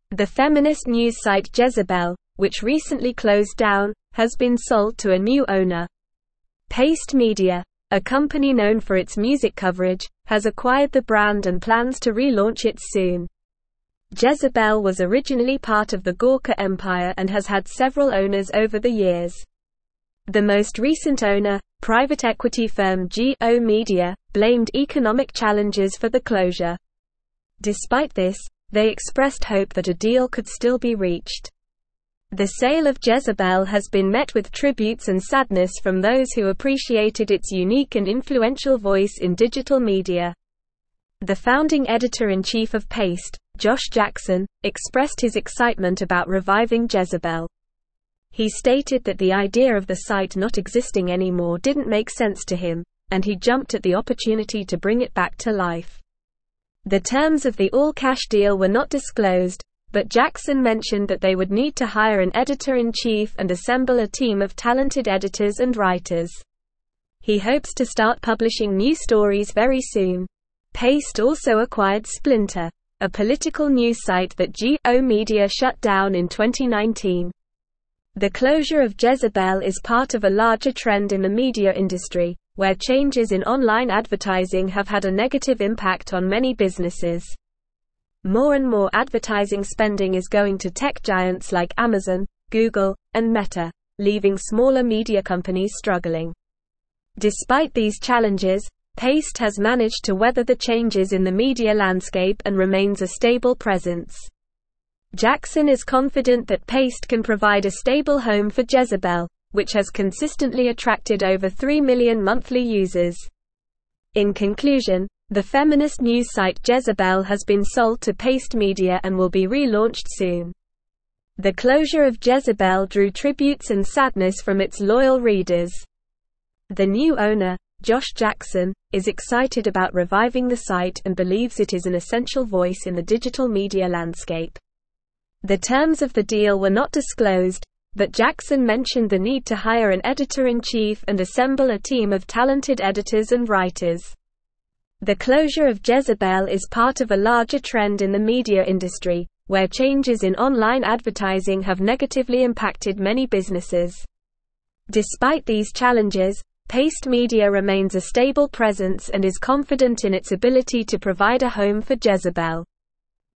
The feminist news site Jezebel, which recently closed down, has been sold to a new owner. Paste Media, a company known for its music coverage, has acquired the brand and plans to relaunch it soon. Jezebel was originally part of the Gawker Empire and has had several owners over the years. The most recent owner, private equity firm GO Media, blamed economic challenges for the closure. Despite this, they expressed hope that a deal could still be reached. The sale of Jezebel has been met with tributes and sadness from those who appreciated its unique and influential voice in digital media. The founding editor-in-chief of Paste, Josh Jackson, expressed his excitement about reviving Jezebel. He stated that the idea of the site not existing anymore didn't make sense to him, and he jumped at the opportunity to bring it back to life. The terms of the all-cash deal were not disclosed, but Jackson mentioned that they would need to hire an editor-in-chief and assemble a team of talented editors and writers. He hopes to start publishing new stories very soon. Paste also acquired Splinter, a political news site that GO Media shut down in 2019. The closure of Jezebel is part of a larger trend in the media industry, where changes in online advertising have had a negative impact on many businesses. More and more advertising spending is going to tech giants like Amazon, Google, and Meta, leaving smaller media companies struggling. Despite these challenges, Paste has managed to weather the changes in the media landscape and remains a stable presence. Jackson is confident that Paste can provide a stable home for Jezebel, which has consistently attracted over 3 million monthly users. In conclusion, the feminist news site Jezebel has been sold to Paste Media and will be relaunched soon. The closure of Jezebel drew tributes and sadness from its loyal readers. The new owner, Josh Jackson, is excited about reviving the site and believes it is an essential voice in the digital media landscape. The terms of the deal were not disclosed, but Jackson mentioned the need to hire an editor-in-chief and assemble a team of talented editors and writers. The closure of Jezebel is part of a larger trend in the media industry, where changes in online advertising have negatively impacted many businesses. Despite these challenges, Paste Media remains a stable presence and is confident in its ability to provide a home for Jezebel.